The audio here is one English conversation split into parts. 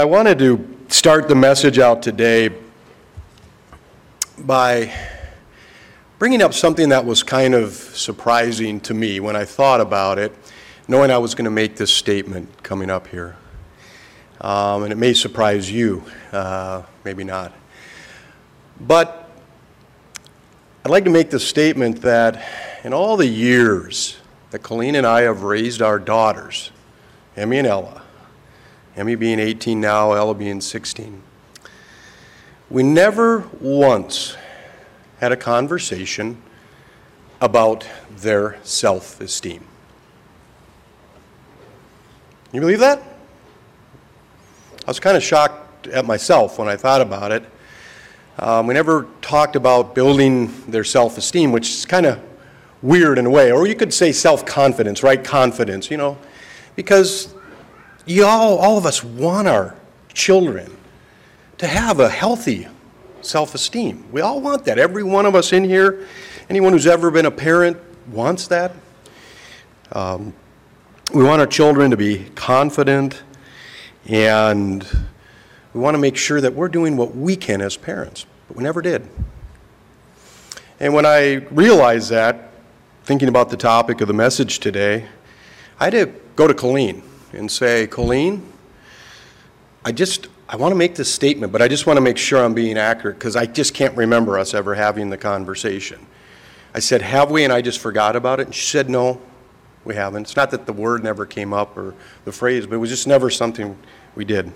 I wanted to start the message out today by bringing up something that was kind of surprising to me when I thought about it, knowing I was going to make this statement coming up here. And it may surprise you, maybe not. But I'd like to make the statement that in all the years that Colleen and I have raised our daughters, Emmy and Ella, Emmy being 18 now, Ella being 16, we never once had a conversation about their self-esteem. You believe that? I was kind of shocked at myself when I thought about it. We never talked about building their self-esteem, which is kind of weird in a way. Or you could say self-confidence, right? Confidence, because all of us want our children to have a healthy self-esteem. We all want that. Every one of us in here, anyone who's ever been a parent wants that. We want our children to be confident, and we want to make sure that we're doing what we can as parents, but we never did. And when I realized that, thinking about the topic of the message today, I had to go to Colleen and say, Colleen, I want to make this statement, but I just want to make sure I'm being accurate because I just can't remember us ever having the conversation. I said, have we? And I just forgot about it. And she said, no, we haven't. It's not that the word never came up or the phrase, but it was just never something we did.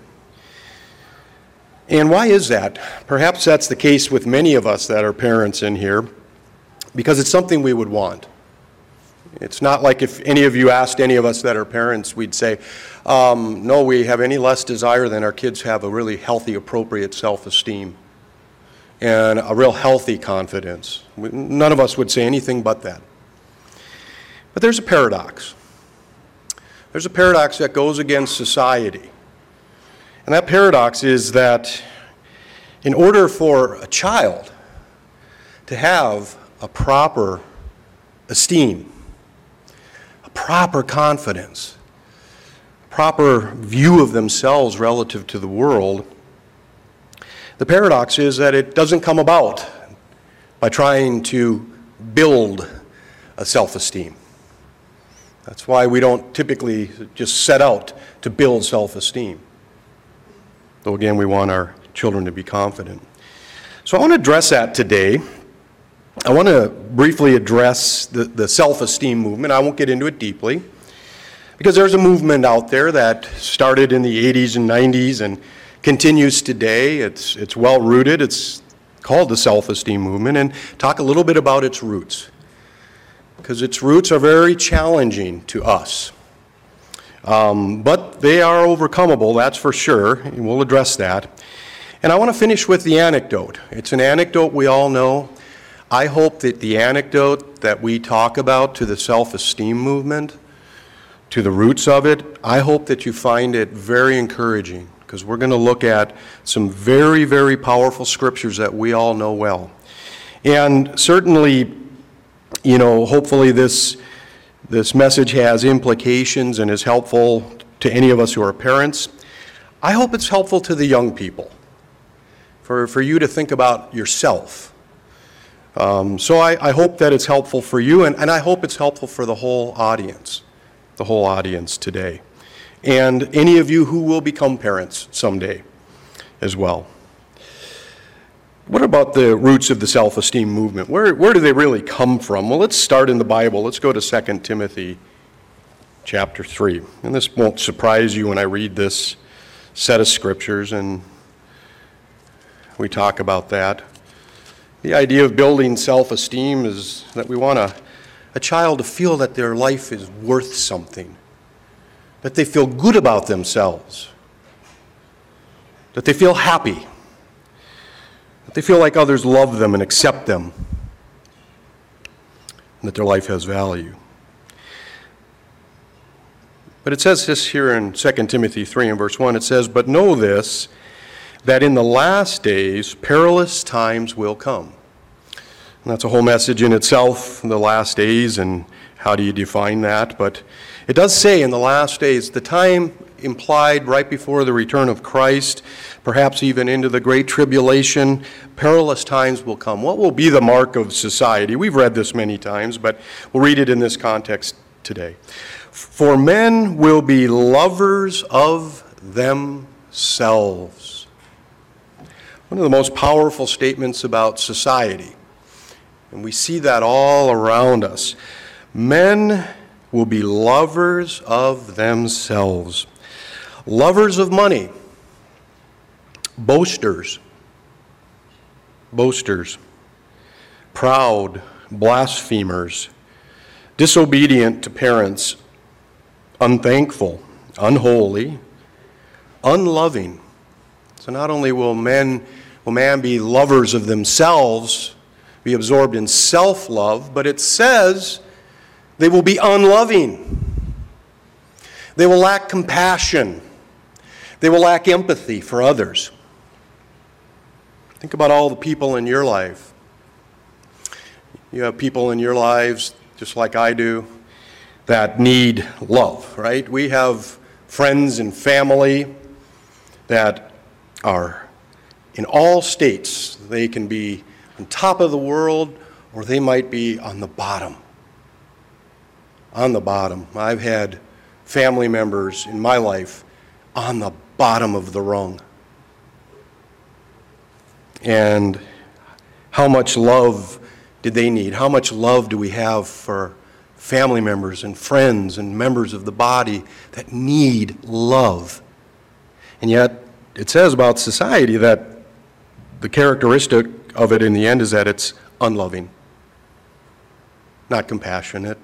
And why is that? Perhaps that's the case with many of us that are parents in here, because it's something we would want. It's not like if any of you asked any of us that are parents, we'd say, no, we have any less desire than our kids have a really healthy, appropriate self-esteem and a real healthy confidence. None of us would say anything but that. But there's a paradox. There's a paradox that goes against society. And that paradox is that in order for a child to have a proper esteem, a proper confidence, a proper view of themselves relative to the world, the paradox is that it doesn't come about by trying to build a self-esteem. That's why we don't typically just set out to build self-esteem. Though again, we want our children to be confident. So I want to address that today. I want to briefly address the self-esteem movement. I won't get into it deeply, because there's a movement out there that started in the 80s and 90s and continues today. It's well-rooted. It's called the self-esteem movement, and talk a little bit about its roots, because its roots are very challenging to us. But they are overcomable, that's for sure, and we'll address that. And I want to finish with the anecdote. It's an anecdote we all know. I hope that the anecdote that we talk about to the self-esteem movement, to the roots of it, I hope that you find it very encouraging, because we're going to look at some very, very powerful scriptures that we all know well. And certainly, hopefully this message has implications and is helpful to any of us who are parents. I hope it's helpful to the young people, for you to think about yourself. So I hope that it's helpful for you, and I hope it's helpful for the whole audience today. And any of you who will become parents someday as well. What about the roots of the self-esteem movement? Where do they really come from? Well, let's start in the Bible. Let's go to 2 Timothy chapter 3. And this won't surprise you when I read this set of scriptures and we talk about that. The idea of building self-esteem is that we want a child to feel that their life is worth something, that they feel good about themselves, that they feel happy, that they feel like others love them and accept them, and that their life has value. But it says this here in 2 Timothy 3 and verse 1, it says, "But know this, that in the last days perilous times will come." And that's a whole message in itself, the last days, and how do you define that? But it does say in the last days, the time implied right before the return of Christ, perhaps even into the Great Tribulation, perilous times will come. What will be the mark of society? We've read this many times, but we'll read it in this context today. For men will be lovers of themselves. One of the most powerful statements about society, and we see that all around us. Men will be lovers of themselves, lovers of money, boasters, proud, blasphemers, disobedient to parents, unthankful, unholy, unloving. So not only will man be lovers of themselves, be absorbed in self-love, but it says they will be unloving. They will lack compassion. They will lack empathy for others. Think about all the people in your life. You have people in your lives, just like I do, that need love, right? We have friends and family that are in all states. They can be on top of the world, or they might be on the bottom. On the bottom. I've had family members in my life on the bottom of the rung. And how much love did they need? How much love do we have for family members and friends and members of the body that need love? And yet, it says about society that the characteristic of it in the end is that it's unloving, not compassionate,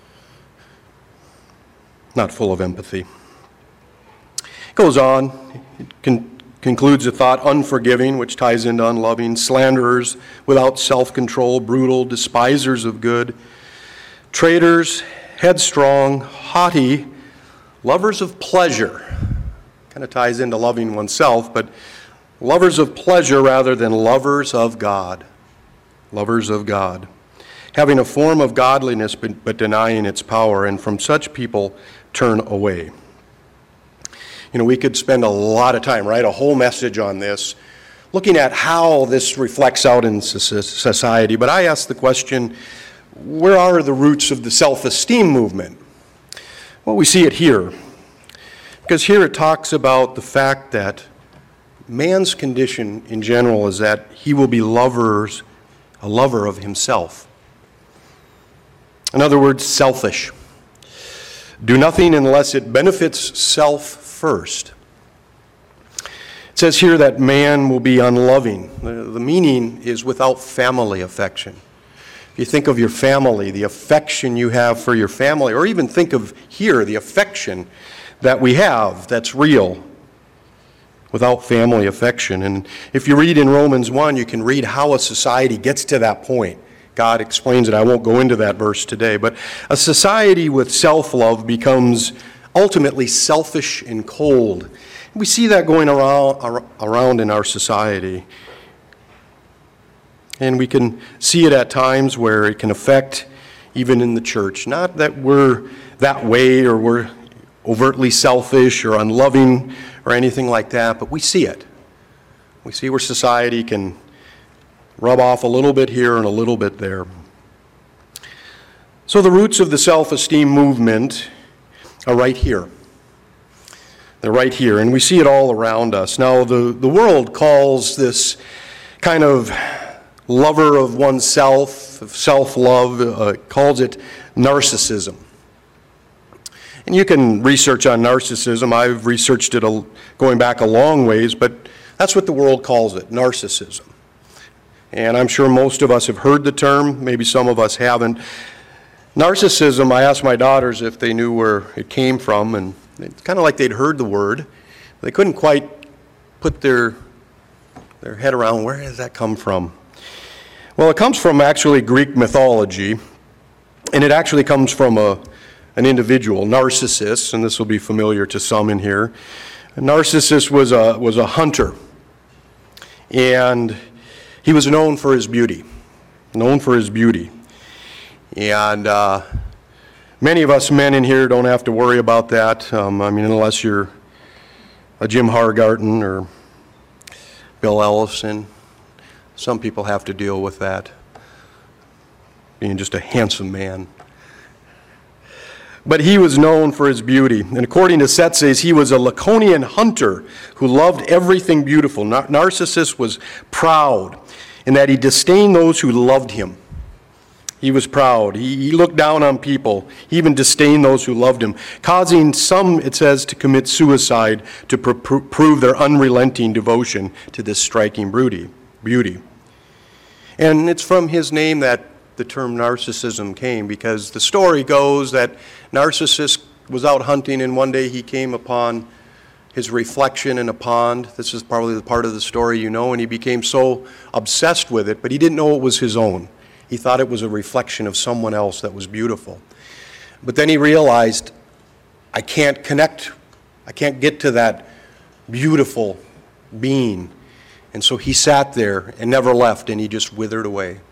not full of empathy. It goes on, it concludes the thought, unforgiving, which ties into unloving, slanderers, without self-control, brutal, despisers of good, traitors, headstrong, haughty, lovers of pleasure. Kind of ties into loving oneself, but lovers of pleasure rather than lovers of God. Lovers of God. Having a form of godliness but denying its power, and from such people turn away. You know, we could spend a lot of time, right, a whole message on this, looking at how this reflects out in society. But I ask the question, where are the roots of the self-esteem movement? Well, we see it here. Because here it talks about the fact that man's condition in general is that he will be a lover of himself. In other words, selfish. Do nothing unless it benefits self first. It says here that man will be unloving. The meaning is without family affection. If you think of your family, the affection you have for your family, or even think of here the affection that we have that's real, without family affection. And if you read in Romans 1, you can read how a society gets to that point. God explains it. I won't go into that verse today. But a society with self-love becomes ultimately selfish and cold. We see that going around in our society. And we can see it at times where it can affect even in the church. Not that we're that way or we're overtly selfish or unloving or anything like that, but we see it. We see where society can rub off a little bit here and a little bit there. So the roots of the self-esteem movement are right here. They're right here, and we see it all around us. Now, the world calls this kind of lover of oneself, self-love, calls it narcissism. And you can research on narcissism. I've researched it going back a long ways, but that's what the world calls it, narcissism. And I'm sure most of us have heard the term, maybe some of us haven't. Narcissism, I asked my daughters if they knew where it came from, and it's kind of like they'd heard the word. They couldn't quite put their head around, where does that come from? Well, it comes from actually Greek mythology, and it actually comes from an individual, Narcissus, and this will be familiar to some in here. Narcissus was a hunter, and he was known for his beauty. And many of us men in here don't have to worry about that. Unless you're a Jim Hargarten or Bill Ellison. Some people have to deal with that, being just a handsome man. But he was known for his beauty. And according to Tzetzes, he was a Laconian hunter who loved everything beautiful. Narcissus was proud in that he disdained those who loved him. He was proud. He looked down on people. He even disdained those who loved him, causing some, it says, to commit suicide to prove their unrelenting devotion to this striking beauty. And it's from his name that the term narcissism came, because the story goes that Narcissus was out hunting and one day he came upon his reflection in a pond. This is probably the part of the story you know, and he became so obsessed with it, but he didn't know it was his own. He thought it was a reflection of someone else that was beautiful. But then he realized, I can't get to that beautiful being. And so he sat there and never left, and he just withered away.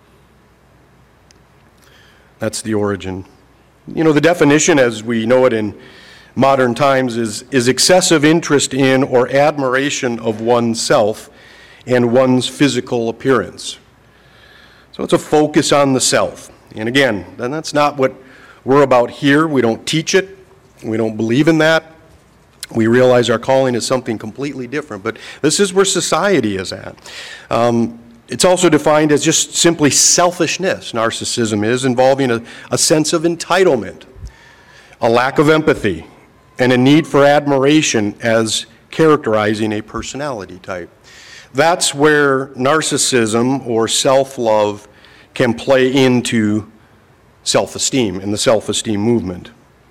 That's the origin. The definition as we know it in modern times is excessive interest in or admiration of oneself and one's physical appearance. So it's a focus on the self. And again, that's not what we're about here. We don't teach it. We don't believe in that. We realize our calling is something completely different. But this is where society is at. It's also defined as just simply selfishness. Narcissism is involving a sense of entitlement, a lack of empathy, and a need for admiration as characterizing a personality type. That's where narcissism or self-love can play into self-esteem and the self-esteem movement.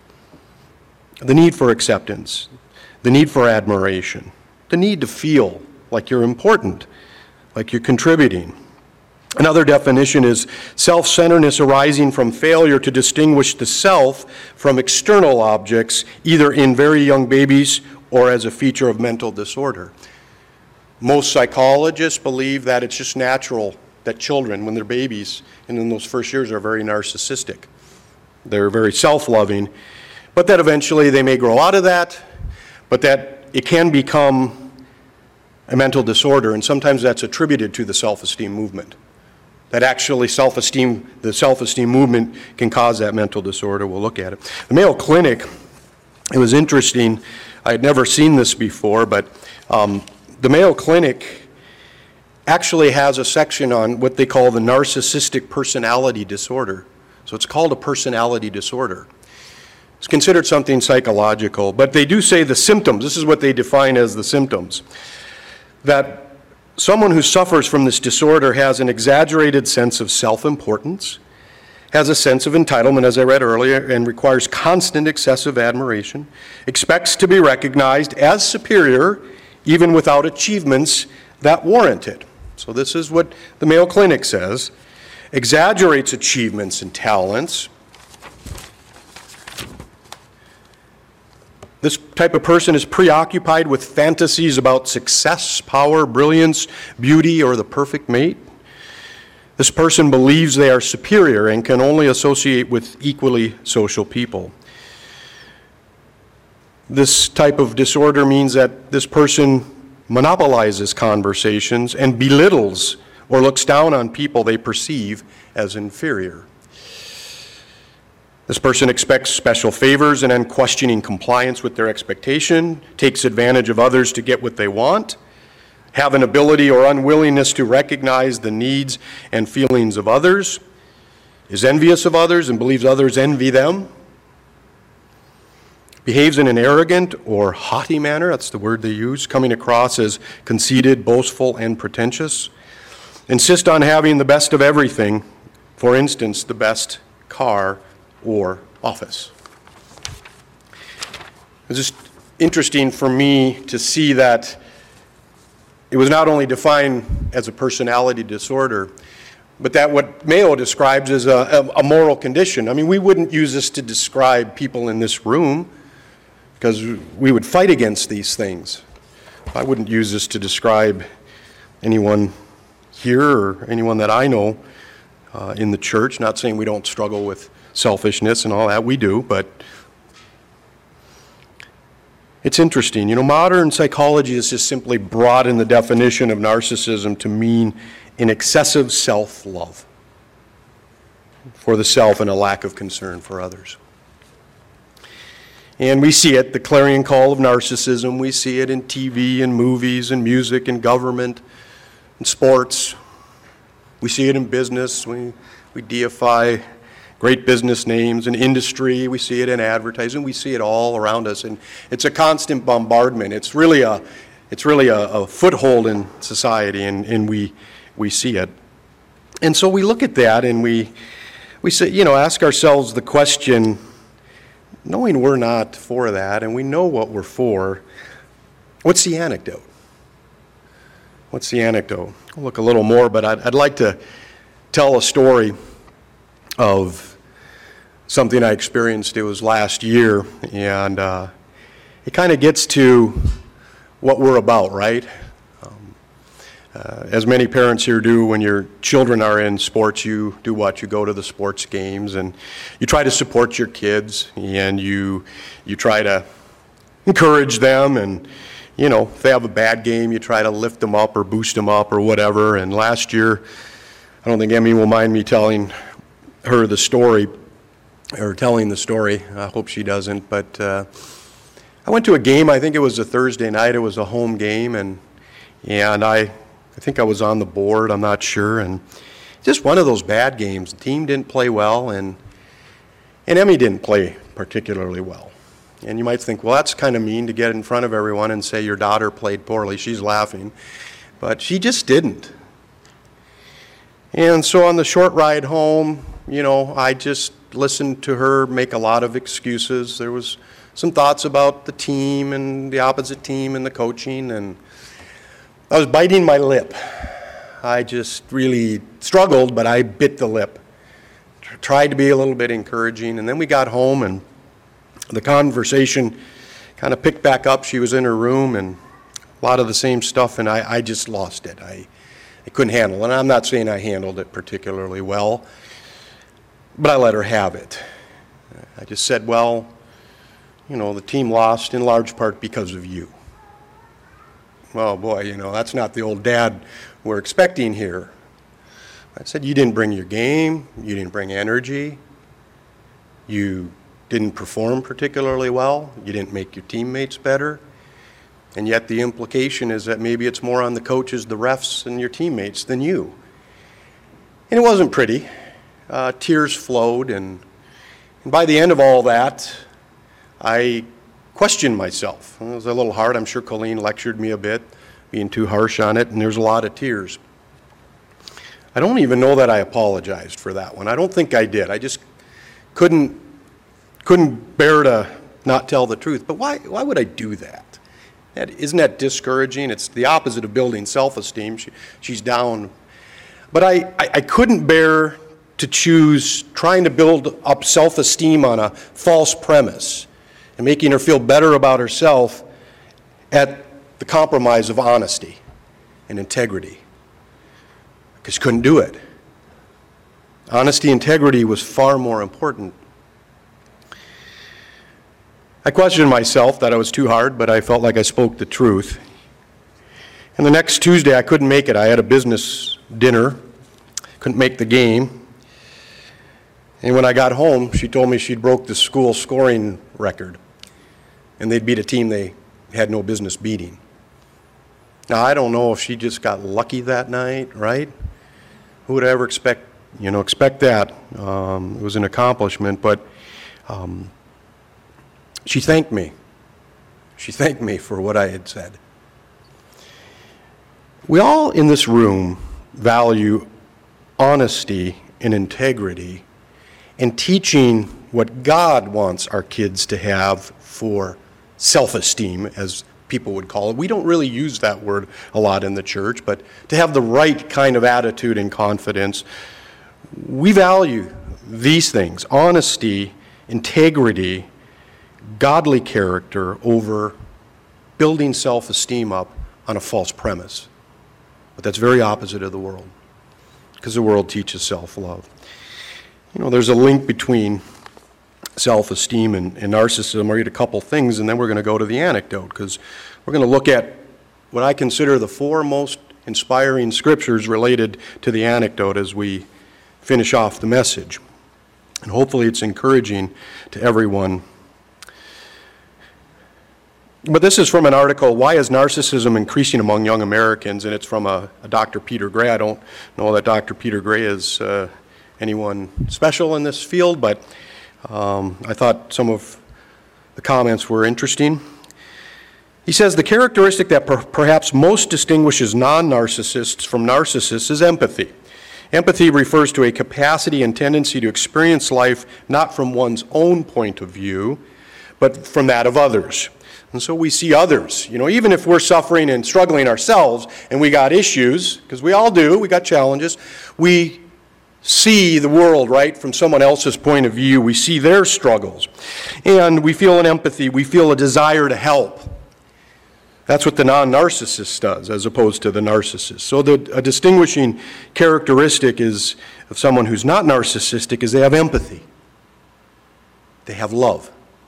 The need for acceptance, the need for admiration, the need to feel like you're important, like you're contributing. Another definition is self-centeredness arising from failure to distinguish the self from external objects, either in very young babies or as a feature of mental disorder. Most psychologists believe that it's just natural that children, when they're babies and in those first years, are very narcissistic. They're very self-loving, but that eventually they may grow out of that, but that it can become a mental disorder, and sometimes that's attributed to the self-esteem movement. That actually the self-esteem movement can cause that mental disorder. We'll look at it. The Mayo Clinic, it was interesting. I had never seen this before, but the Mayo Clinic actually has a section on what they call the narcissistic personality disorder. So it's called a personality disorder. It's considered something psychological, but they do say the symptoms. This is what they define as the symptoms. That someone who suffers from this disorder has an exaggerated sense of self-importance, has a sense of entitlement, as I read earlier, and requires constant excessive admiration, expects to be recognized as superior even without achievements that warrant it. So this is what the Mayo Clinic says. Exaggerates achievements and talents. This type of person is preoccupied with fantasies about success, power, brilliance, beauty, or the perfect mate. This person believes they are superior and can only associate with equally social people. This type of disorder means that this person monopolizes conversations and belittles or looks down on people they perceive as inferior. This person expects special favors and unquestioning compliance with their expectation, takes advantage of others to get what they want, have an ability or unwillingness to recognize the needs and feelings of others, is envious of others and believes others envy them, behaves in an arrogant or haughty manner, that's the word they use, coming across as conceited, boastful, and pretentious, insist on having the best of everything, for instance, the best car or office. It's just interesting for me to see that it was not only defined as a personality disorder, but that what Mayo describes as a moral condition. I mean, we wouldn't use this to describe people in this room because we would fight against these things. I wouldn't use this to describe anyone here or anyone that I know in the church. Not saying we don't struggle with selfishness and all that, we do, but It's interesting. Modern psychology has just simply broadened the definition of narcissism to mean an excessive self-love for the self and a lack of concern for others. And we see it, the clarion call of narcissism. We see it in TV and movies and music and government and sports. We see it in business. We deify great business names and industry. We see it in advertising. We see it all around us, and it's a constant bombardment. It's really a foothold in society, and we see it. And so we look at that, and we say, ask ourselves the question, knowing we're not for that, and we know what we're for, what's the antidote? What's the antidote? We'll look a little more, but I'd like to tell a story of something I experienced. It was last year, and it kind of gets to what we're about, right? As many parents here do, when your children are in sports, you do what? You go to the sports games, and you try to support your kids, and you try to encourage them, and if they have a bad game, you try to lift them up or boost them up or whatever. And last year, I don't think Emmy will mind me telling her the story, or telling the story. I hope she doesn't. But I went to a game. I think it was a Thursday night. It was a home game, and I think I was on the board. I'm not sure. And just one of those bad games. The team didn't play well, and Emmy didn't play particularly well. And you might think, well, that's kind of mean to get in front of everyone and say your daughter played poorly. She's laughing. But she just didn't. And so on the short ride home, I just listened to her make a lot of excuses. There was some thoughts about the team and the opposite team and the coaching, and I was biting my lip. I just really struggled, but I bit the lip. Tried to be a little bit encouraging, and then we got home, and the conversation kind of picked back up. She was in her room, and a lot of the same stuff, and I just lost it. I couldn't handle it, and I'm not saying I handled it particularly well, but I let her have it. I just said, well, the team lost in large part because of you. Oh boy, that's not the old dad we're expecting here. I said, you didn't bring your game, you didn't bring energy, you didn't perform particularly well, you didn't make your teammates better, and yet the implication is that maybe it's more on the coaches, the refs, and your teammates than you. And it wasn't pretty. Tears flowed, and by the end of all that, I questioned myself. It was a little hard. I'm sure Colleen lectured me a bit, being too harsh on it, and there's a lot of tears. I don't even know that I apologized for that one. I don't think I did. I just couldn't bear to not tell the truth. But why would I do that? Isn't that discouraging? It's the opposite of building self-esteem. She's down. But I couldn't bear to choose trying to build up self-esteem on a false premise and making her feel better about herself at the compromise of honesty and integrity. Because she couldn't do it. Honesty, integrity was far more important. I questioned myself that I was too hard, but I felt like I spoke the truth. And the next Tuesday, I couldn't make it. I had a business dinner, couldn't make the game. And when I got home, she told me she'd broke the school scoring record, and they'd beat a team they had no business beating. Now, I don't know if she just got lucky that night, right? Who would ever expect that? It was an accomplishment, but she thanked me. She thanked me for what I had said. We all in this room value honesty and integrity and teaching what God wants our kids to have for self-esteem, as people would call it. We don't really use that word a lot in the church, but to have the right kind of attitude and confidence. We value these things, honesty, integrity, godly character, over building self-esteem up on a false premise. But that's very opposite of the world, because the world teaches self-love. There's a link between self-esteem and narcissism, I'll read a couple things, and then we're going to go to the anecdote, because we're going to look at what I consider the four most inspiring scriptures related to the anecdote as we finish off the message. And hopefully it's encouraging to everyone. But this is from an article, Why is Narcissism Increasing Among Young Americans? And it's from a Dr. Peter Gray. I don't know that Dr. Peter Gray is anyone special in this field, but I thought some of the comments were interesting. He says, the characteristic that perhaps most distinguishes non-narcissists from narcissists is empathy. Empathy refers to a capacity and tendency to experience life not from one's own point of view, but from that of others. And so we see others, even if we're suffering and struggling ourselves and we got issues, because we all do, we got challenges, we see the world, right, from someone else's point of view. We see their struggles. And we feel an empathy, we feel a desire to help. That's what the non-narcissist does, as opposed to the narcissist. So a distinguishing characteristic is of someone who's not narcissistic is they have empathy. They have love.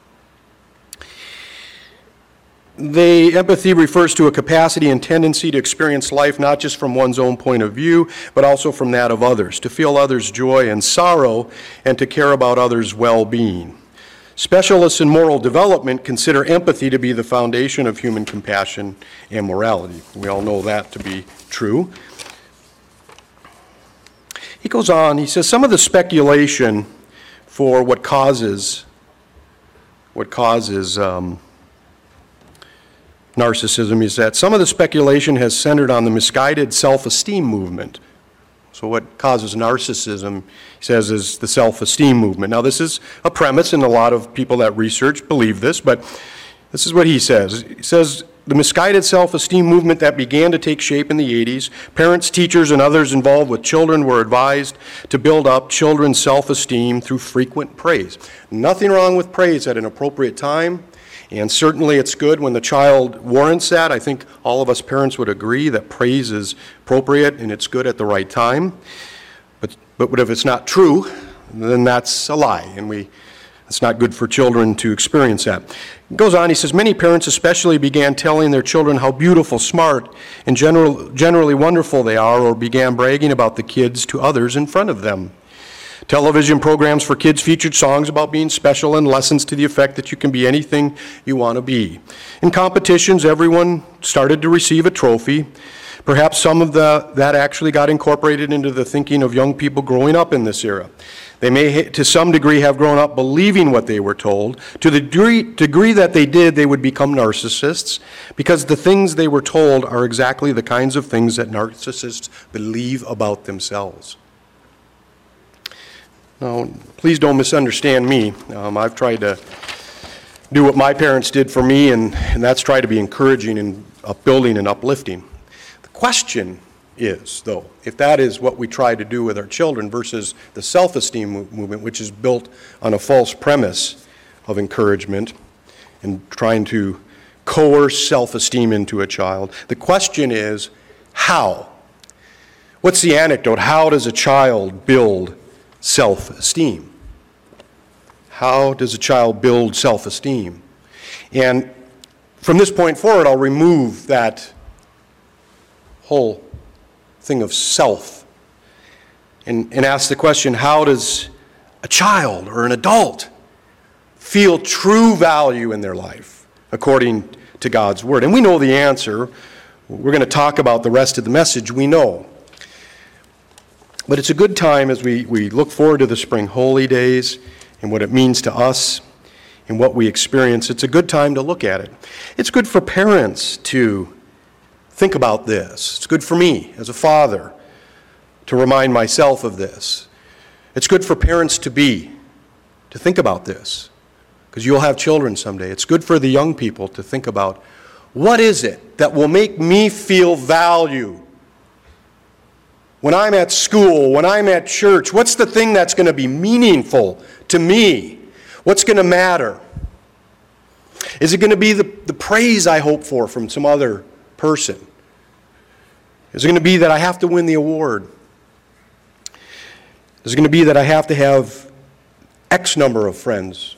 Empathy refers to a capacity and tendency to experience life not just from one's own point of view, but also from that of others, to feel others' joy and sorrow, and to care about others' well-being. Specialists in moral development consider empathy to be the foundation of human compassion and morality. We all know that to be true. He goes on, he says, some of the speculation for what causes narcissism is that some of the speculation has centered on the misguided self-esteem movement. So what causes narcissism, he says, is the self-esteem movement. Now this is a premise, and a lot of people that research believe this, but this is what he says. He says, the misguided self-esteem movement that began to take shape in the 80s, parents, teachers, and others involved with children were advised to build up children's self-esteem through frequent praise. Nothing wrong with praise at an appropriate time. And certainly it's good when the child warrants that. I think all of us parents would agree that praise is appropriate and it's good at the right time. But if it's not true, then that's a lie, and it's not good for children to experience that. He goes on, he says, many parents especially began telling their children how beautiful, smart, and generally wonderful they are, or began bragging about the kids to others in front of them. Television programs for kids featured songs about being special and lessons to the effect that you can be anything you want to be. In competitions, everyone started to receive a trophy. Perhaps some of that actually got incorporated into the thinking of young people growing up in this era. They may, to some degree, have grown up believing what they were told. To the degree that they did, they would become narcissists, because the things they were told are exactly the kinds of things that narcissists believe about themselves. Now, please don't misunderstand me. I've tried to do what my parents did for me, and that's try to be encouraging and upbuilding and uplifting. The question is, though, if that is what we try to do with our children versus the self-esteem movement, which is built on a false premise of encouragement and trying to coerce self-esteem into a child, the question is, how? What's the anecdote? How does a child build self-esteem? How does a child build self-esteem? And from this point forward, I'll remove that whole thing of self and ask the question, how does a child or an adult feel true value in their life according to God's Word? And we know the answer. We're going to talk about the rest of the message. We know. But it's a good time as we look forward to the spring holy days and what it means to us and what we experience. It's a good time to look at it. It's good for parents to think about this. It's good for me as a father to remind myself of this. It's good for parents to think about this, because you'll have children someday. It's good for the young people to think about, what is it that will make me feel valued? When I'm at school, when I'm at church, what's the thing that's going to be meaningful to me? What's going to matter? Is it going to be the praise I hope for from some other person? Is it going to be that I have to win the award? Is it going to be that I have to have X number of friends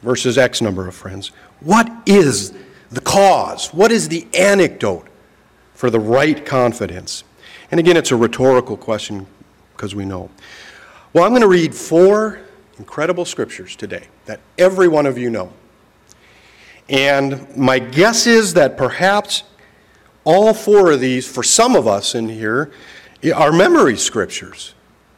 versus X number of friends. What is the cause? What is the antidote for the right confidence? And again, it's a rhetorical question because we know. Well, I'm going to read 4 incredible scriptures today that every one of you know. And my guess is that perhaps all 4 of these, for some of us in here, are memory scriptures.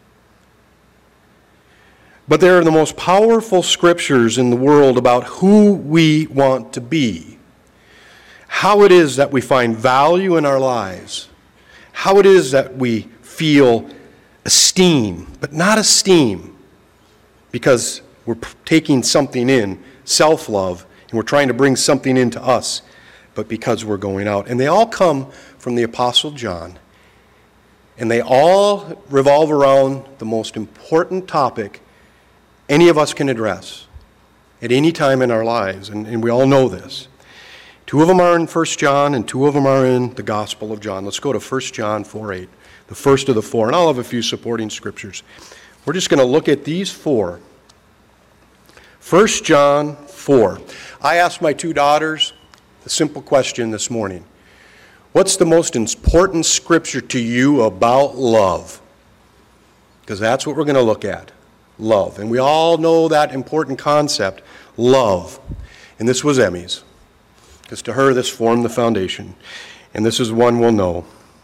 But they're the most powerful scriptures in the world about who we want to be, how it is that we find value in our lives, how it is that we feel esteem, but not esteem because we're taking something in, self-love, and we're trying to bring something into us, but because we're going out. And they all come from the Apostle John, and they all revolve around the most important topic any of us can address at any time in our lives, and we all know this. 2 of them are in 1 John, and 2 of them are in the Gospel of John. Let's go to 1 John 4:8, the first of the 4, and I'll have a few supporting scriptures. We're just going to look at these 4. 1 John 4. I asked my 2 daughters a simple question this morning. What's the most important scripture to you about love? Because that's what we're going to look at. Love. And we all know that important concept, love. And this was Emmy's. Because to her, this formed the foundation. And this is one we'll know.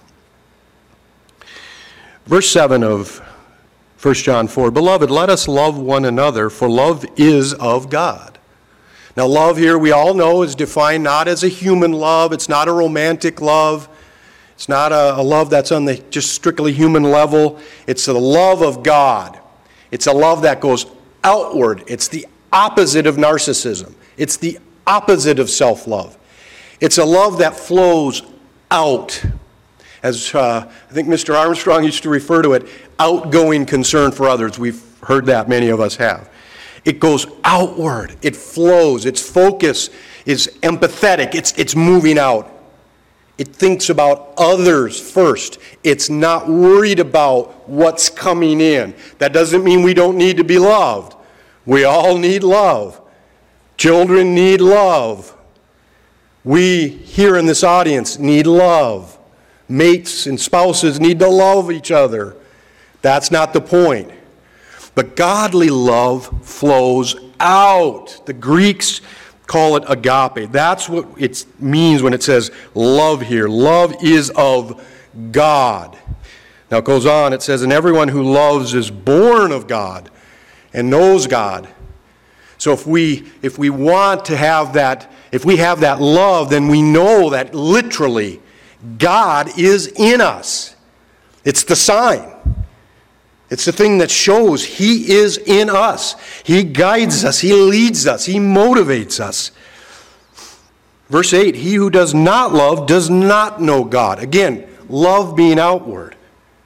Verse 7 of 1 John 4, Beloved, let us love one another, for love is of God. Now, love here, we all know, is defined not as a human love. It's not a romantic love. It's not a love that's on the just strictly human level. It's the love of God. It's a love that goes outward. It's the opposite of narcissism. It's the opposite of self-love. It's a love that flows out. As I think Mr. Armstrong used to refer to it, outgoing concern for others. We've heard that, many of us have. It goes outward. It flows. Its focus is empathetic. It's moving out. It thinks about others first. It's not worried about what's coming in. That doesn't mean we don't need to be loved. We all need love. Children need love. We here in this audience need love. Mates and spouses need to love each other. That's not the point. But godly love flows out. The Greeks call it agape. That's what it means when it says love here. Love is of God. Now it goes on, it says, and everyone who loves is born of God and knows God. So if we want to have that, if we have that love, then we know that literally God is in us. It's the sign. It's the thing that shows He is in us. He guides us. He leads us. He motivates us. Verse 8, he who does not love does not know God. Again, love being outward.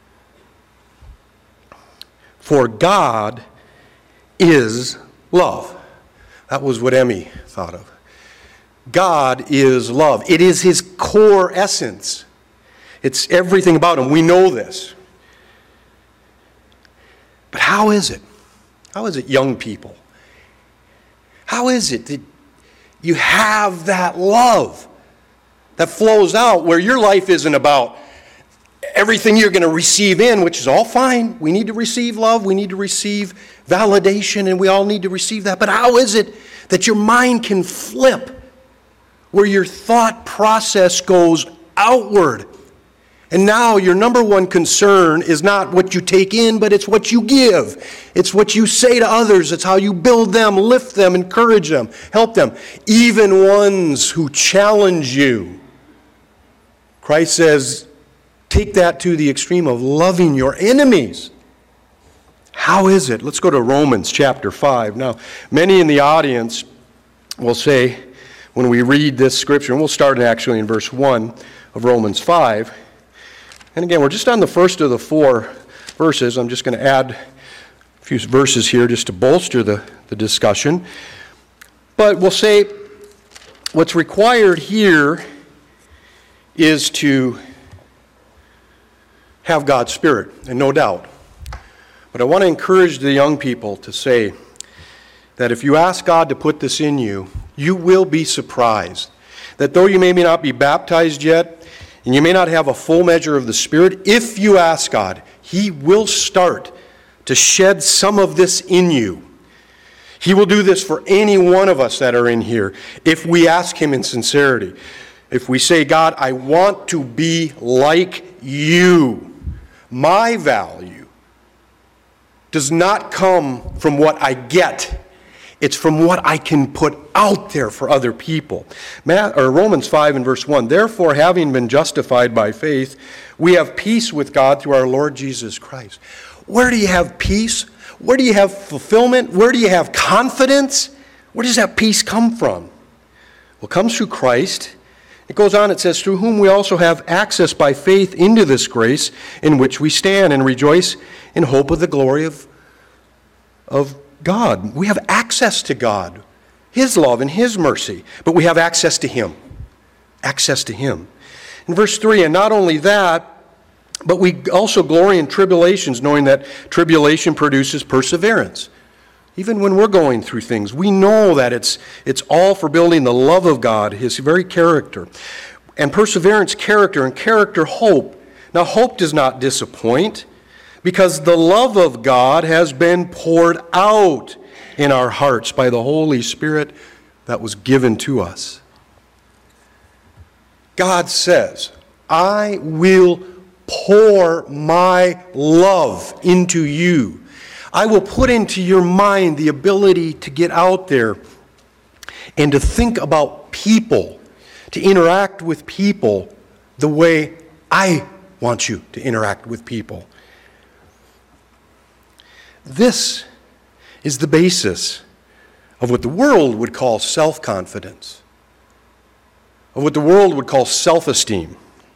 For God is love. That was what Emmy thought of. God is love. It is His core essence. It's everything about Him. We know this. But how is it? How is it, young people? How is it that you have that love that flows out where your life isn't about everything you're going to receive in, which is all fine. We need to receive love. We need to receive validation, and we all need to receive that. But how is it that your mind can flip where your thought process goes outward? And now your number one concern is not what you take in, but it's what you give. It's what you say to others. It's how you build them, lift them, encourage them, help them. Even ones who challenge you. Christ says, take that to the extreme of loving your enemies. How is it? Let's go to Romans chapter 5. Now, many in the audience will say, when we read this scripture, and we'll start actually in verse 1 of Romans 5, and again, we're just on the first of the 4 verses. I'm just going to add a few verses here just to bolster the discussion. But we'll say what's required here is to have God's Spirit, and no doubt. But I want to encourage the young people to say, that if you ask God to put this in you, you will be surprised. That though you may not be baptized yet, and you may not have a full measure of the Spirit, if you ask God, He will start to shed some of this in you. He will do this for any one of us that are in here if we ask Him in sincerity. If we say, God, I want to be like you. My value does not come from what I get. It's from what I can put out there for other people. Romans 5 and verse 1, therefore, having been justified by faith, we have peace with God through our Lord Jesus Christ. Where do you have peace? Where do you have fulfillment? Where do you have confidence? Where does that peace come from? Well, it comes through Christ. It goes on, it says, through whom we also have access by faith into this grace in which we stand and rejoice in hope of the glory of God. We have access to God, His love and His mercy, but we have access to Him. Access to Him. In verse 3, and not only that, but we also glory in tribulations, knowing that tribulation produces perseverance. Even when we're going through things, we know that it's all for building the love of God, His very character. And perseverance, character, and character, hope. Now, hope does not disappoint, because the love of God has been poured out in our hearts by the Holy Spirit that was given to us. God says, I will pour my love into you. I will put into your mind the ability to get out there and to think about people, to interact with people the way I want you to interact with people. This is the basis of what the world would call self-confidence, of what the world would call self-esteem.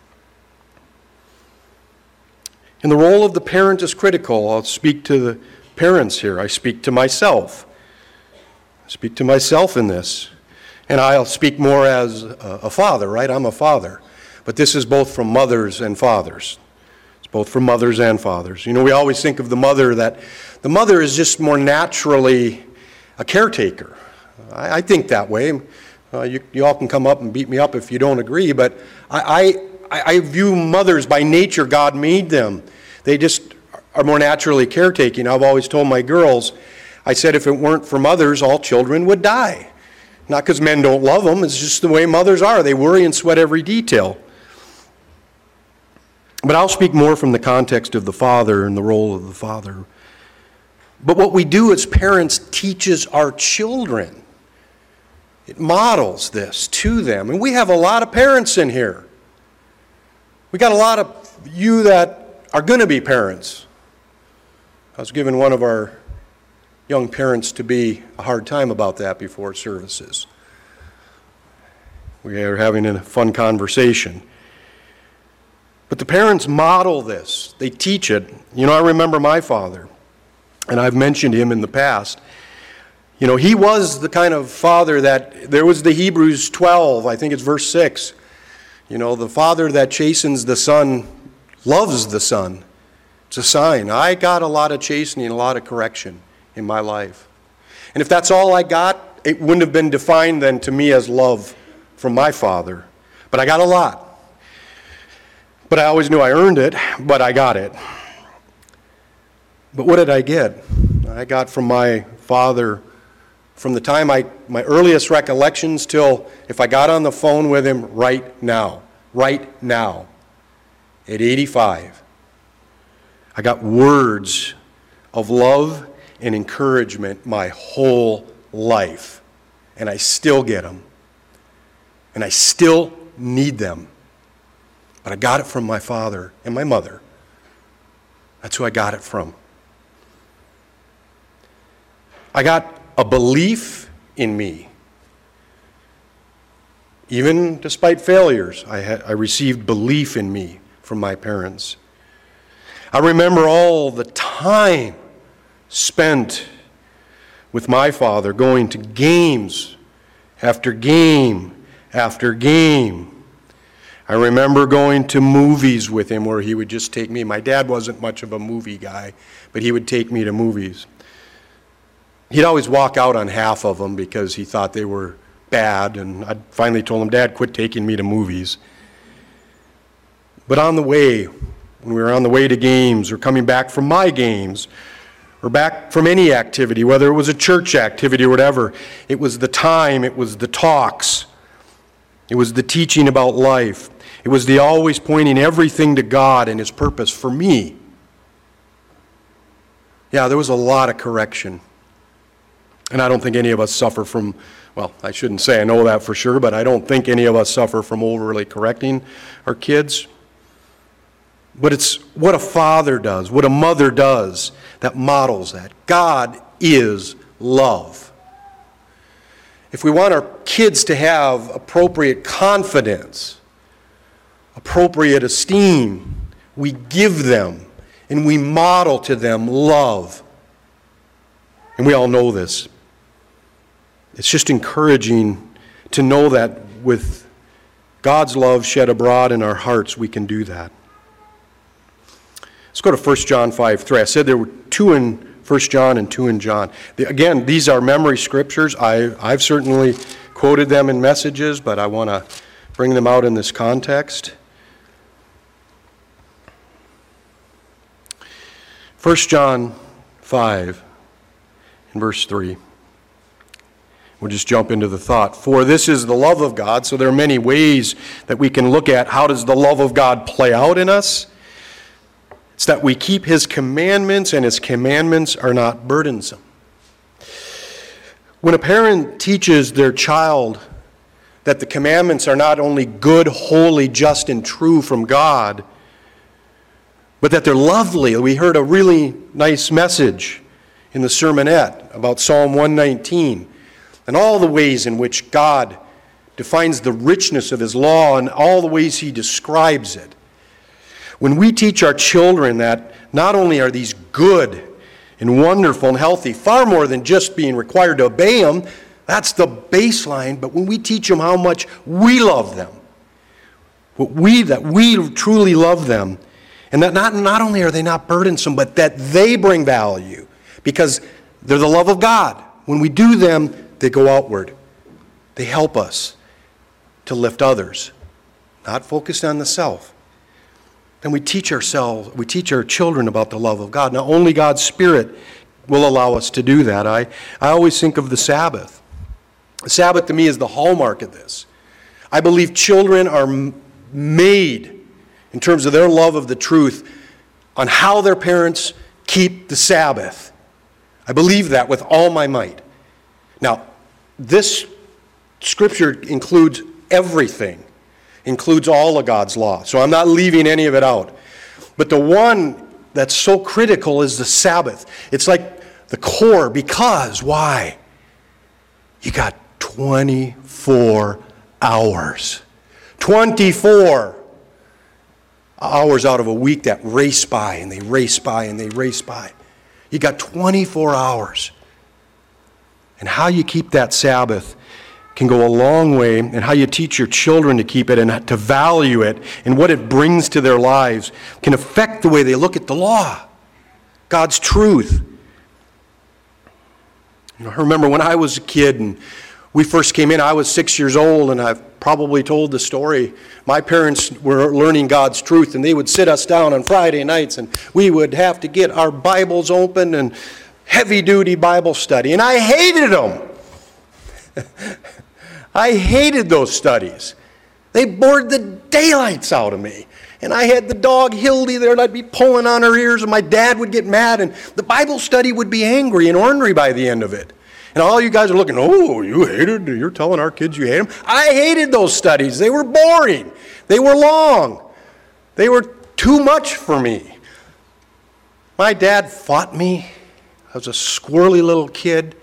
And the role of the parent is critical. I'll speak to the parents here. I speak to myself. I speak to myself in this. And I'll speak more as a father, right? I'm a father. But this is both from mothers and fathers. It's both from mothers and fathers. You know, we always think of the mother that the mother is just more naturally a caretaker. I think that way. You all can come up and beat me up if you don't agree, but I view mothers by nature, God made them. They just are more naturally caretaking. I've always told my girls, I said if it weren't for mothers, all children would die. Not because men don't love them, it's just the way mothers are. They worry and sweat every detail. But I'll speak more from the context of the father and the role of the father. But what we do as parents teaches our children. It models this to them. And we have a lot of parents in here. We got a lot of you that are going to be parents. I was giving one of our young parents to be a hard time about that before services. We are having a fun conversation. But the parents model this. They teach it. You know, I remember my father, and I've mentioned him in the past. You know, he was the kind of father that, there was the Hebrews 12, I think it's verse 6. You know, the father that chastens the son loves the son. It's a sign. I got a lot of chastening, a lot of correction in my life. And if that's all I got, it wouldn't have been defined then to me as love from my father. But I got a lot. But I always knew I earned it, but I got it. But what did I get? I got from my father, from the time my earliest recollections till if I got on the phone with him right now, at 85, I got words of love and encouragement my whole life. And I still get them. And I still need them. But I got it from my father and my mother. That's who I got it from. I got a belief in me. Even despite failures, I received belief in me from my parents. I remember all the time spent with my father going to games after game after game. I remember going to movies with him where he would just take me. My dad wasn't much of a movie guy, but he would take me to movies. He'd always walk out on half of them because he thought they were bad, and I finally told him, Dad, quit taking me to movies. But on the way, when we were on the way to games or coming back from my games or back from any activity, whether it was a church activity or whatever, it was the time, it was the talks, it was the teaching about life, it was the always pointing everything to God and His purpose for me. Yeah, there was a lot of correction. And I don't think any of us suffer from, well, I shouldn't say I know that for sure, but I don't think any of us suffer from overly correcting our kids. But it's what a father does, what a mother does, that models that. God is love. If we want our kids to have appropriate confidence, appropriate esteem, we give them and we model to them love. And we all know this. It's just encouraging to know that with God's love shed abroad in our hearts, we can do that. Let's go to 1 John 5:3. I said there were 2 in 1 John and 2 in John. Again, these are memory scriptures. I've certainly quoted them in messages, but I want to bring them out in this context. 1 John 5 and verse 3. We'll just jump into the thought. For this is the love of God. So there are many ways that we can look at how does the love of God play out in us. It's that we keep His commandments, and His commandments are not burdensome. When a parent teaches their child that the commandments are not only good, holy, just, and true from God, but that they're lovely. We heard a really nice message in the sermonette about Psalm 119 and all the ways in which God defines the richness of His law and all the ways He describes it. When we teach our children that not only are these good and wonderful and healthy, far more than just being required to obey them, that's the baseline, but when we teach them how much we love them, that we truly love them, and that not only are they not burdensome, but that they bring value because they're the love of God. When we do them, they go outward. They help us to lift others, not focused on the self. And we teach our children about the love of God. Now, only God's Spirit will allow us to do that. I always think of the Sabbath. The Sabbath to me is the hallmark of this. I believe children are made in terms of their love of the truth on how their parents keep the Sabbath. I believe that with all my might. Now, this scripture includes everything, includes all of God's law. So I'm not leaving any of it out. But the one that's so critical is the Sabbath. It's like the core because, why? You got 24 hours. 24 hours out of a week that race by, and they race by, and they race by. You got 24 hours. And how you keep that Sabbath can go a long way, and how you teach your children to keep it and to value it and what it brings to their lives can affect the way they look at the law, God's truth. I remember when I was a kid and we first came in, I was 6 years old, and I've probably told the story. My parents were learning God's truth, and they would sit us down on Friday nights, and we would have to get our Bibles open and heavy-duty Bible study. And I hated them. I hated those studies. They bored the daylights out of me. And I had the dog Hildy there, and I'd be pulling on her ears, and my dad would get mad, and the Bible study would be angry and ornery by the end of it. And all you guys are looking, oh, you hated, you're telling our kids you hate them. I hated those studies. They were boring. They were long. They were too much for me. My dad fought me. I was a squirrely little kid.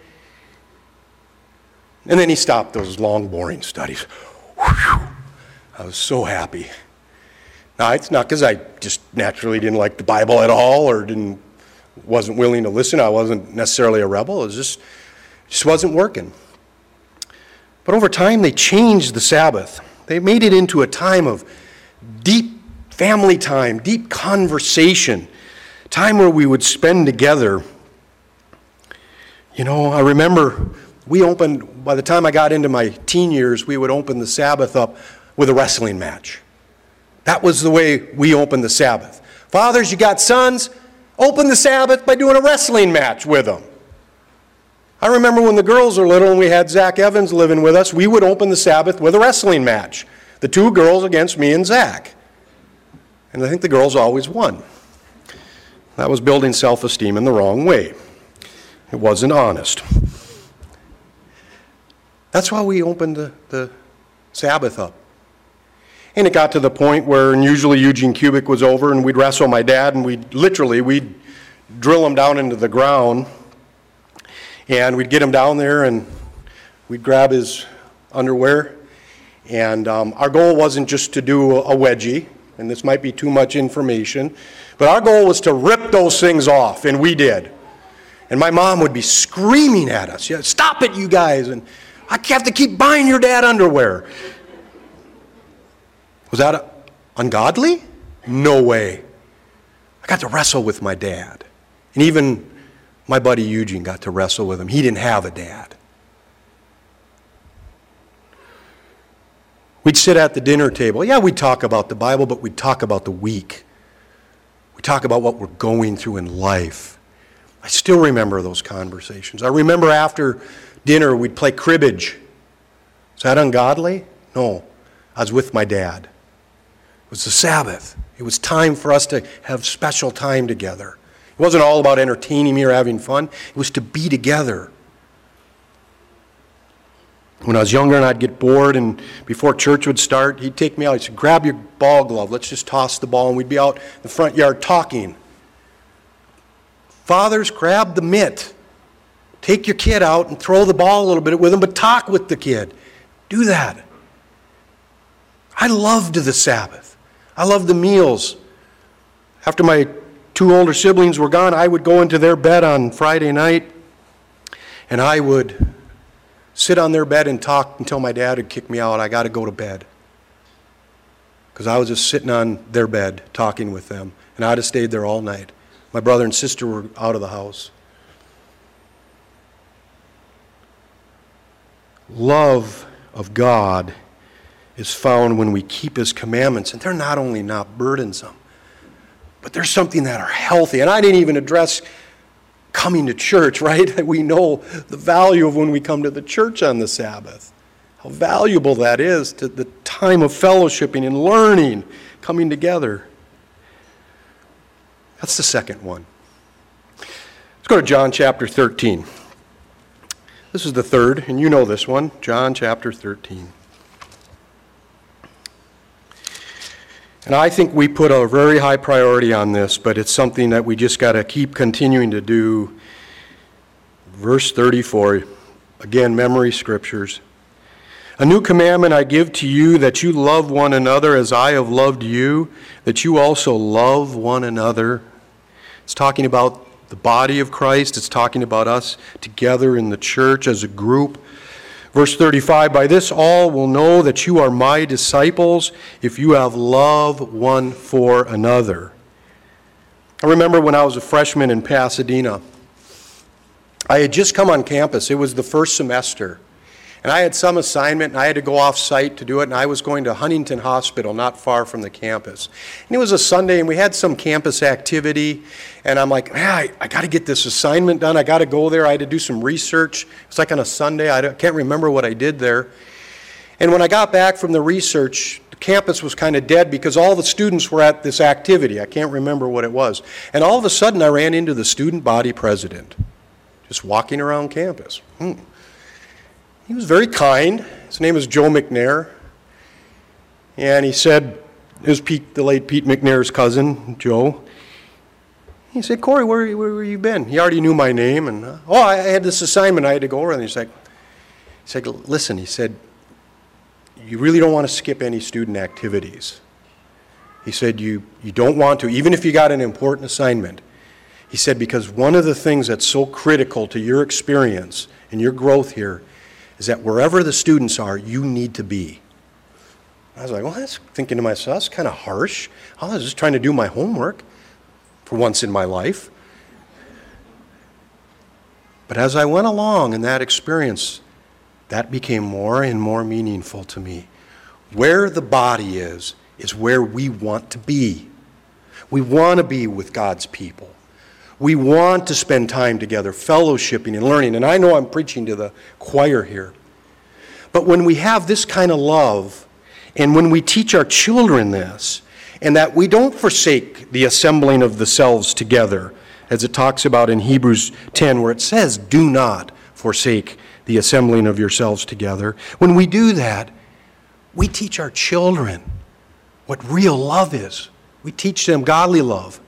And then he stopped those long, boring studies. Whew. I was so happy. Now, it's not because I just naturally didn't like the Bible at all or wasn't willing to listen. I wasn't necessarily a rebel. It was just wasn't working. But over time, they changed the Sabbath. They made it into a time of deep family time, deep conversation, time where we would spend together. I remember by the time I got into my teen years, we would open the Sabbath up with a wrestling match. That was the way we opened the Sabbath. Fathers, you got sons, open the Sabbath by doing a wrestling match with them. I remember when the girls were little and we had Zach Evans living with us, we would open the Sabbath with a wrestling match. The two girls against me and Zach. And I think the girls always won. That was building self-esteem in the wrong way. It wasn't honest. That's why we opened the Sabbath up. And it got to the point where usually Eugene Cubic was over and we'd wrestle my dad and we'd drill him down into the ground and we'd get him down there and we'd grab his underwear. And our goal wasn't just to do a wedgie, and this might be too much information, but our goal was to rip those things off, and we did. And my mom would be screaming at us, "Stop it, you guys!" And I have to keep buying your dad underwear. Was that ungodly? No way. I got to wrestle with my dad. And even my buddy Eugene got to wrestle with him. He didn't have a dad. We'd sit at the dinner table. Yeah, we'd talk about the Bible, but we'd talk about the week. We'd talk about what we're going through in life. I still remember those conversations. I remember after dinner we'd play cribbage. Is that ungodly? No. I was with my dad. It was the Sabbath. It was time for us to have special time together. It wasn't all about entertaining me or having fun. It was to be together. When I was younger and I'd get bored and before church would start, he'd take me out. He'd say, "Grab your ball glove. Let's just toss the ball." And we'd be out in the front yard talking. Fathers, grab the mitt. Take your kid out and throw the ball a little bit with him, but talk with the kid. Do that. I loved the Sabbath. I loved the meals. After my two older siblings were gone, I would go into their bed on Friday night and I would sit on their bed and talk until my dad would kick me out. I got to go to bed. Because I was just sitting on their bed talking with them. And I'd have stayed there all night. My brother and sister were out of the house. Love of God is found when we keep His commandments. And they're not only not burdensome, but they're something that are healthy. And I didn't even address coming to church, right? We know the value of when we come to the church on the Sabbath. How valuable that is to the time of fellowshipping and learning, coming together. That's the second one. Let's go to John chapter 13. This is the third, and you know this one, John chapter 13. And I think we put a very high priority on this, but it's something that we just got to keep continuing to do. Verse 34, again, memory scriptures. "A new commandment I give to you, that you love one another as I have loved you, that you also love one another." It's talking about the body of Christ. It's talking about us together in the church as a group. Verse 35, "By this all will know that you are my disciples, if you have love one for another." I remember when I was a freshman in Pasadena, I had just come on campus. It was the first semester. And I had some assignment, and I had to go off-site to do it, and I was going to Huntington Hospital, not far from the campus. And it was a Sunday, and we had some campus activity, and I'm like, man, I got to get this assignment done. I got to go there. I had to do some research. It was like on a Sunday. I can't remember what I did there. And when I got back from the research, the campus was kind of dead because all the students were at this activity. I can't remember what it was. And all of a sudden, I ran into the student body president, just walking around campus. He was very kind. His name is Joe McNair. And he said, it was the late Pete McNair's cousin, Joe. He said, "Corey, where have you been?" He already knew my name. And, I had this assignment I had to go over. And he said, "Listen," he said, "you really don't want to skip any student activities." He said, you don't want to, even if you got an important assignment. He said, because one of the things that's so critical to your experience and your growth here is that wherever the students are, you need to be. I was like, well, that's thinking to myself, that's kind of harsh. I was just trying to do my homework for once in my life. But as I went along in that experience, that became more and more meaningful to me. Where the body is where we want to be. We want to be with God's people. We want to spend time together, fellowshipping and learning. And I know I'm preaching to the choir here. But when we have this kind of love, and when we teach our children this, and that we don't forsake the assembling of the selves together, as it talks about in Hebrews 10, where it says, do not forsake the assembling of yourselves together. When we do that, we teach our children what real love is. We teach them godly love.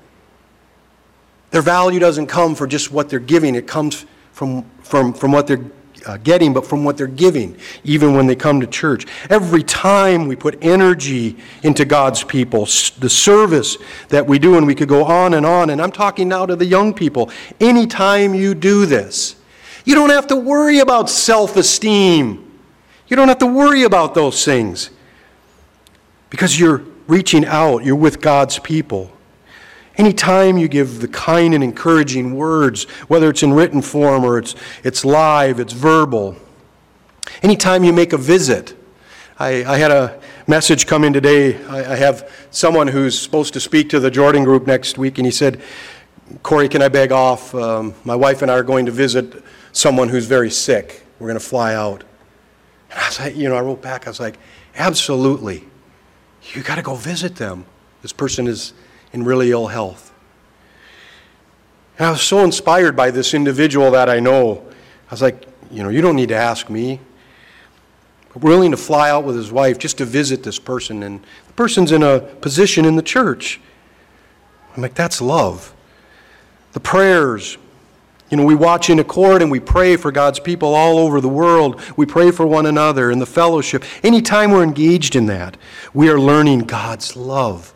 Their value doesn't come for just what they're giving. It comes from what they're getting, but from what they're giving, even when they come to church. Every time we put energy into God's people, the service that we do, and we could go on, and I'm talking now to the young people. Anytime you do this, you don't have to worry about self-esteem. You don't have to worry about those things because you're reaching out. You're with God's people. Anytime you give the kind and encouraging words, whether it's in written form or it's live, it's verbal. Anytime you make a visit. I had a message come in today. I have someone who's supposed to speak to the Jordan group next week, and he said, Corey, can I beg off? My wife and I are going to visit someone who's very sick. We're going to fly out. And I was like, I wrote back, I was like, absolutely. You got to go visit them. This person is in really ill health. And I was so inspired by this individual that I know. I was like, you don't need to ask me. But we're willing to fly out with his wife just to visit this person. And the person's in a position in the church. I'm like, that's love. The prayers. We watch in accord and we pray for God's people all over the world. We pray for one another in the fellowship. Anytime we're engaged in that, we are learning God's love.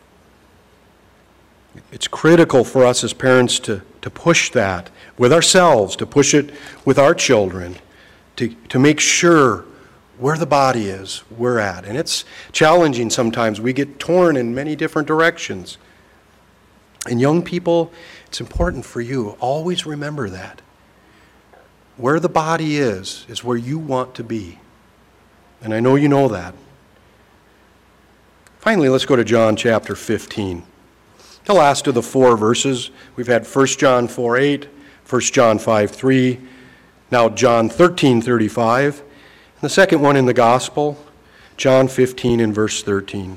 It's critical for us as parents to push that with ourselves, to push it with our children, to make sure where the body is, we're at. And it's challenging sometimes. We get torn in many different directions. And young people, it's important for you. Always remember that. Where the body is where you want to be. And I know you know that. Finally, let's go to John chapter 15. The last of the four verses. We've had 1 John 4:8, 1 John 5:3, now John 13:35. And the second one in the gospel, John 15 and verse 13.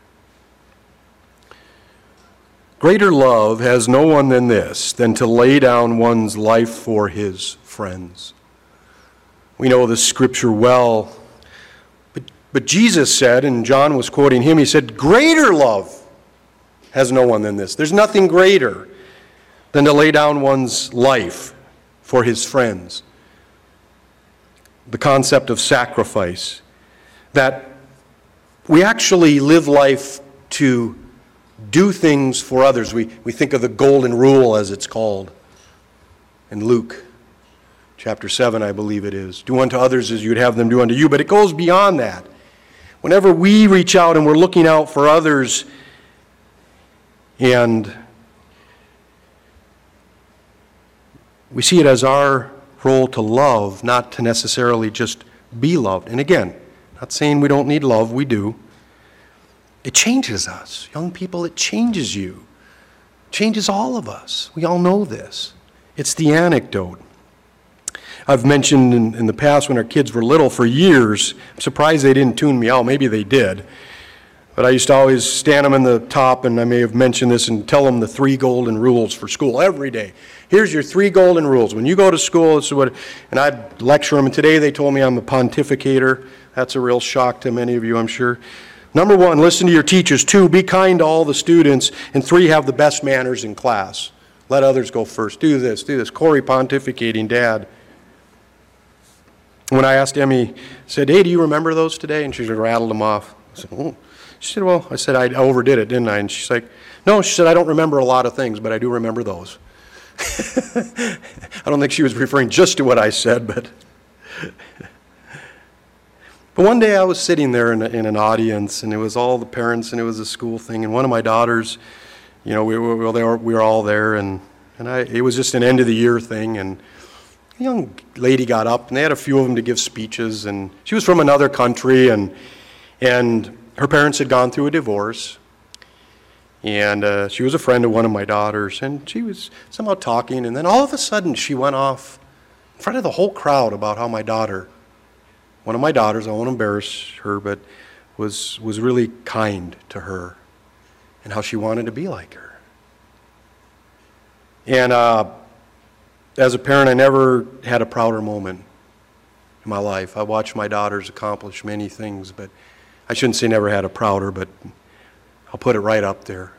Greater love has no one than this, than to lay down one's life for his friends. We know this scripture well. But Jesus said, and John was quoting him, he said, greater love has no one than this. There's nothing greater than to lay down one's life for his friends. The concept of sacrifice, that we actually live life to do things for others. We think of the golden rule, as it's called, in Luke chapter 7, I believe it is. Do unto others as you'd have them do unto you. But it goes beyond that. Whenever we reach out and we're looking out for others, and we see it as our role to love, not to necessarily just be loved. And again, not saying we don't need love, we do. It changes us. Young people, it changes you. It changes all of us. We all know this. It's the anecdote. I've mentioned in the past when our kids were little for years, I'm surprised they didn't tune me out. Maybe they did. But I used to always stand them in the top, and I may have mentioned this, and tell them the 3 golden rules for school every day. Here's your 3 golden rules. When you go to school, this is what, and I'd lecture them, and today they told me I'm a pontificator. That's a real shock to many of you, I'm sure. Number 1, listen to your teachers. 2, be kind to all the students. And 3, have the best manners in class. Let others go first. Do this. Corey pontificating, Dad. When I asked Emmy, I said, hey, do you remember those today? And she rattled them off. I said, oh. She said, well, I said, I overdid it, didn't I? And she's like, no, she said, I don't remember a lot of things, but I do remember those. I don't think she was referring just to what I said, but one day I was sitting there in an audience, and it was all the parents, and it was a school thing, and one of my daughters, we were all there, and it was just an end of the year thing, and A young lady got up, and they had a few of them to give speeches, and she was from another country, and her parents had gone through a divorce, and she was a friend of one of my daughters, and she was somehow talking, and then all of a sudden she went off in front of the whole crowd about how my daughter, one of my daughters, I won't embarrass her, but was really kind to her, and how she wanted to be like her. And as a parent, I never had a prouder moment in my life. I watched my daughters accomplish many things, but I shouldn't say never had a prouder, but I'll put it right up there.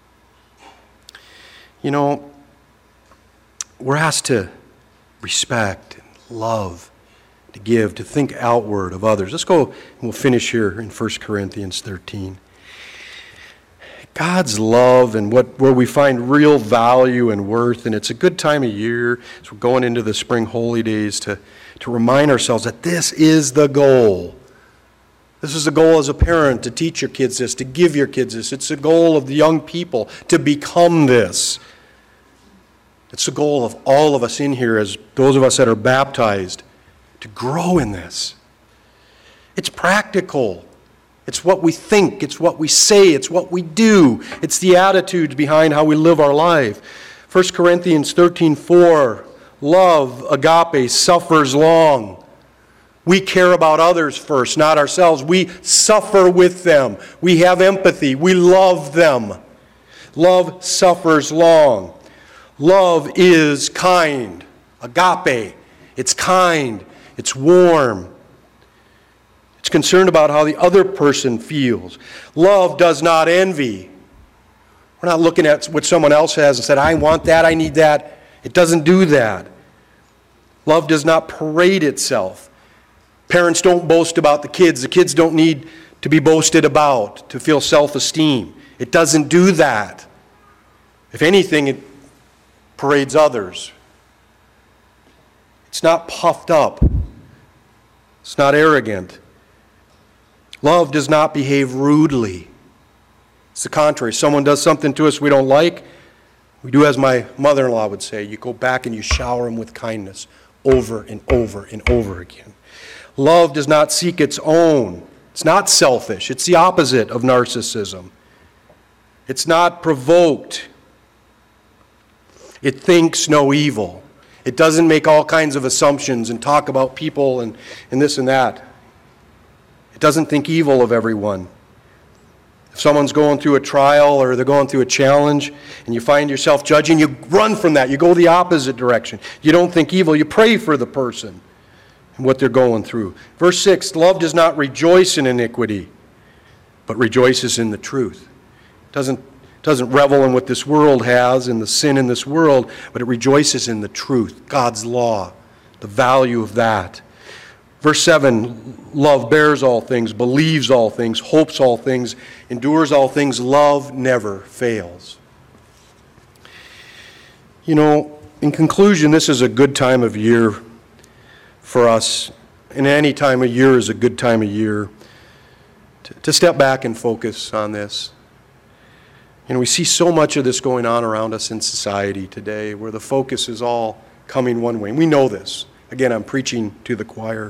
You know, we're asked to respect and love, to give, to think outward of others. Let's go, and we'll finish here in 1 Corinthians 13. God's love and where we find real value and worth, and it's a good time of year as we're going into the spring holy days to remind ourselves that this is the goal. This is the goal as a parent, to teach your kids this, to give your kids this. It's the goal of the young people to become this. It's the goal of all of us in here, as those of us that are baptized, to grow in this. It's practical. It's what we think, it's what we say, it's what we do. It's the attitudes behind how we live our life. 1 Corinthians 13:4, love, agape, suffers long. We care about others first, not ourselves. We suffer with them. We have empathy. We love them. Love suffers long. Love is kind. Agape. It's kind. It's warm. It's concerned about how the other person feels. Love does not envy. We're not looking at what someone else has and said, I want that, I need that. It doesn't do that. Love does not parade itself. Parents don't boast about the kids. The kids don't need to be boasted about to feel self-esteem. It doesn't do that. If anything, it parades others. It's not puffed up. It's not arrogant. Love does not behave rudely. It's the contrary. Someone does something to us we don't like, we do as my mother-in-law would say, you go back and you shower them with kindness over and over and over again. Love does not seek its own. It's not selfish. It's the opposite of narcissism. It's not provoked. It thinks no evil. It doesn't make all kinds of assumptions and talk about people and this and that. It doesn't think evil of everyone. If someone's going through a trial or they're going through a challenge and you find yourself judging, you run from that. You go the opposite direction. You don't think evil. You pray for the person and what they're going through. Verse 6, love does not rejoice in iniquity, but rejoices in the truth. It doesn't revel in what this world has and the sin in this world, but it rejoices in the truth, God's law, the value of that. Verse 7, love bears all things, believes all things, hopes all things, endures all things. Love never fails. You know, in conclusion, this is a good time of year for us, and any time of year is a good time of year to step back and focus on this. You know, we see so much of this going on around us in society today where the focus is all coming one way. And we know this. Again, I'm preaching to the choir.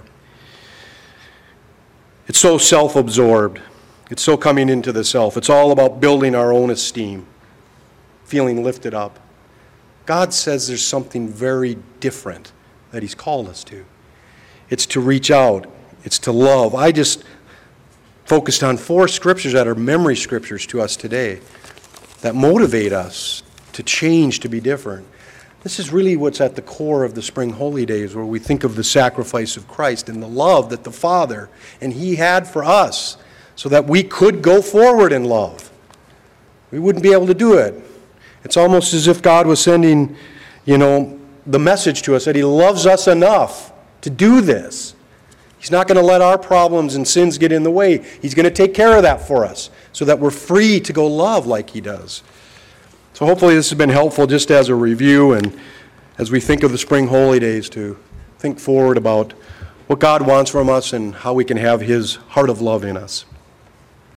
It's so self-absorbed. It's so coming into the self. It's all about building our own esteem, feeling lifted up. God says there's something very different that He's called us to. It's to reach out. It's to love. I just focused on 4 scriptures that are memory scriptures to us today that motivate us to change, to be different. This is really what's at the core of the Spring Holy Days, where we think of the sacrifice of Christ and the love that the Father and He had for us so that we could go forward in love. We wouldn't be able to do it. It's almost as if God was sending, the message to us that He loves us enough to do this. He's not going to let our problems and sins get in the way. He's going to take care of that for us so that we're free to go love like He does. So hopefully this has been helpful just as a review, and as we think of the Spring Holy Days, to think forward about what God wants from us and how we can have His heart of love in us.